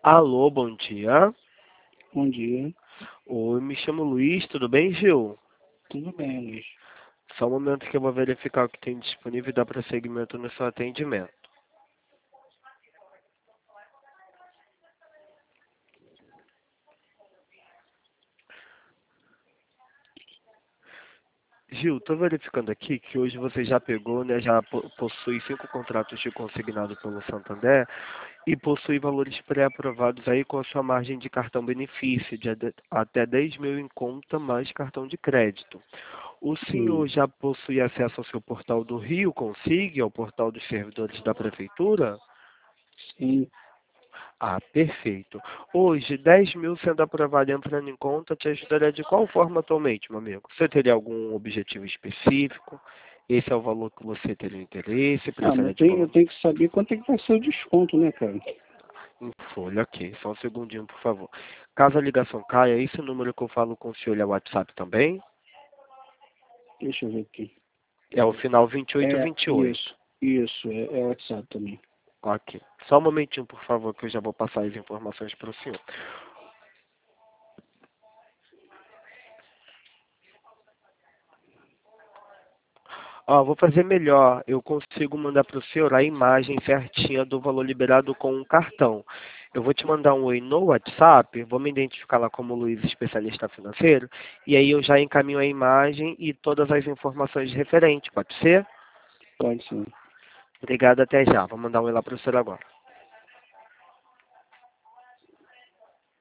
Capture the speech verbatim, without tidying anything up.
Alô, bom dia. Bom dia. Oi, me chamo Luiz, tudo bem, Gil? Tudo bem, Luiz. Só um momento que eu vou verificar o que tem disponível e dar prosseguimento no seu atendimento. Gil, estou verificando aqui que hoje você já pegou, né, já po- possui cinco contratos de consignado pelo Santander e possui valores pré-aprovados aí com a sua margem de cartão benefício de ade- até dez mil em conta mais cartão de crédito. O Sim, senhor já possui acesso ao seu portal do Rio Consigue, ao portal dos servidores da Prefeitura? sim. Ah, perfeito. Hoje, dez mil sendo aprovado e entrando em conta, te ajudaria de qual forma atualmente, meu amigo? Você teria algum objetivo específico? Esse é o valor que você teria interesse? Ah, mas Prefere eu de tenho, eu volume tenho que saber quanto é que vai ser o desconto, né, cara? em folha? Ok, só um segundinho, por favor. Caso a ligação caia, esse número que eu falo com o senhor é o WhatsApp também? Deixa eu ver aqui. É o final vinte e oito É, vinte e oito. isso, isso, é, é WhatsApp também. Ok. Só um momentinho, por favor, que eu já vou passar as informações para o senhor. Ó, vou fazer melhor. Eu consigo mandar para o senhor a imagem certinha do valor liberado com um cartão. Eu vou te mandar um oi no WhatsApp, vou me identificar lá como Luiz, especialista financeiro, e aí eu já encaminho a imagem e todas as informações referentes, pode ser? Pode ser. Obrigado, até já. Vou mandar um oi lá para o senhor agora.